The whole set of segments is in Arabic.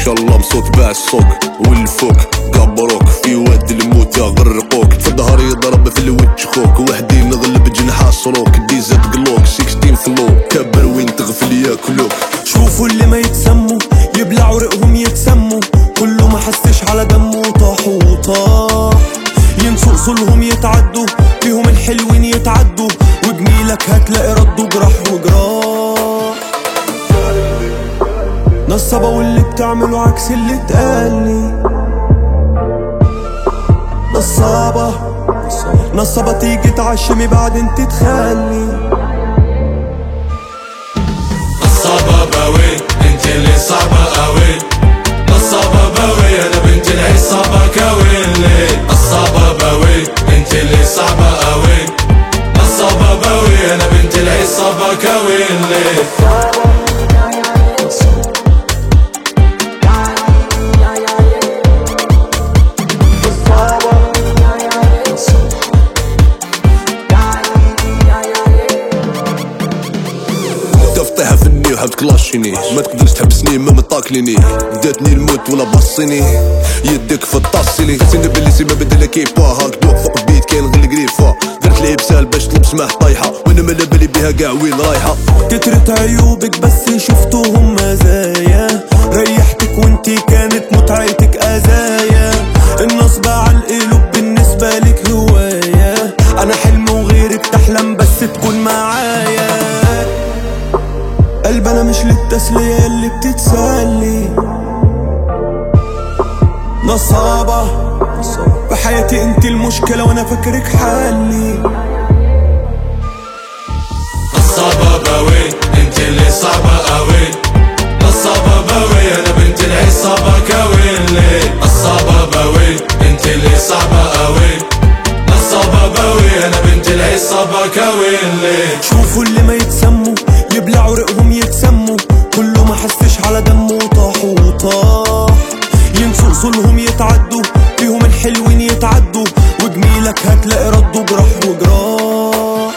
شاء الله بصوت باع السوق والفوق كبروك في واد الموت غرقوك في الظهر يضرب في الوجه خوك وحدي نغلب جناح السروك ديزات قلوك 16 فلو كبر وين تغفل ياكلوك. شوفوا اللي ما يتسموا يبلعوا رقهم يتسموا كله ما حسش على دمه طاح وطاح ينسوا اصولهم يتعدوا فيهم الحلوين يتعدوا وجميلك هتلاقي ردوا جراح وجراح. نصبة واللي بتعمله عكس اللي اتقالي نصبة تيجي تعشمي بعدين تتخلي. نصابة باوي انت اللي صعبة قوي نصابة باوي انا بنت العصابة كويلي. نصابة باوي انت اللي صعبة قوي نصابة باوي انا بنت العصابة كويلي. تفتحها فني وحب تكلاشيني ما تقدرش تحبسني ما مطاكليني بداتني الموت ولا بصيني يدك في الطاسيلي سنة باللي سيما بدل كيبا هاك دوق فوق البيت كاين غير القريفة درت لي بسال باش طلب سماح طايحة وانا ما بالي بيها كاع وين رايحة. كترت عيوبك بس شفتوهم مزايا ريحتك وانتي كانت متعتك ازايا. النصب على القلوب بالنسبة لك هواية انا حلم وغيرك تحلم بس تكون معايا. قلب انا مش للتسلية اللي بتتسلي نصابة بحياتي انت المشكلة وانا فاكرك حلي. نصابة باوي انت اللي صعبة قوي نصابة باوي انا بنت العصابة كويلي. نصابة باوي انت اللي صعبة قوي نصابة باوي انا بنت العصابة كويلي. شوفوا اللي ما يتسموا يبلعوا رقهم يتسموا كله ما حسش على دمه طاح وطاح ينسوا اصولهم يتعدوا فيهم الحلوين يتعدوا وجميلك هتلاقي ردوا جراح وجراح.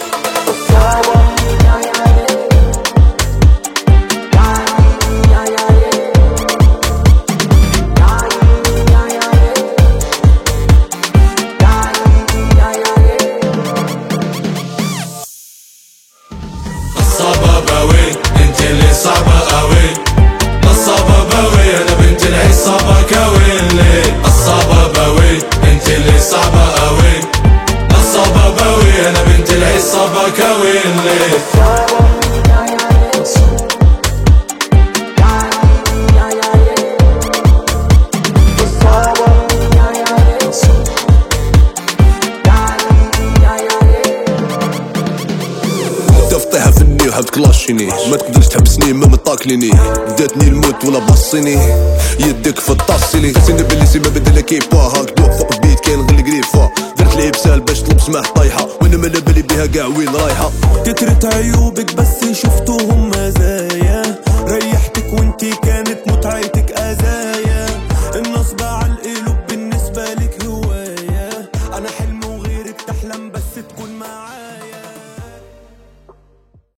نصابة باوي انت اللي صعبة قوي نصابة باوي انا بنت العصابة كويلي. نصابة باوي انت اللي صعبة قوي نصابة باوي انا بنت العصابة كويلي. تفتحها فني وحب تكلاشيني ما تقدرش تحبسني ما مطاكليني بداتني الموت ولا بصيني يدك في الطاسيلي سنة باللي سيما بدل كيبا هاك دوق فوق البيت كاين غير القريفة درت لي بسال باش طلب سماح طايحة وانا ما بالي بيها كاع وين رايحة. كترت عيوبك بس شفتوهم مزايا ريحتك وانتي كانت متعتك ازايا. النصب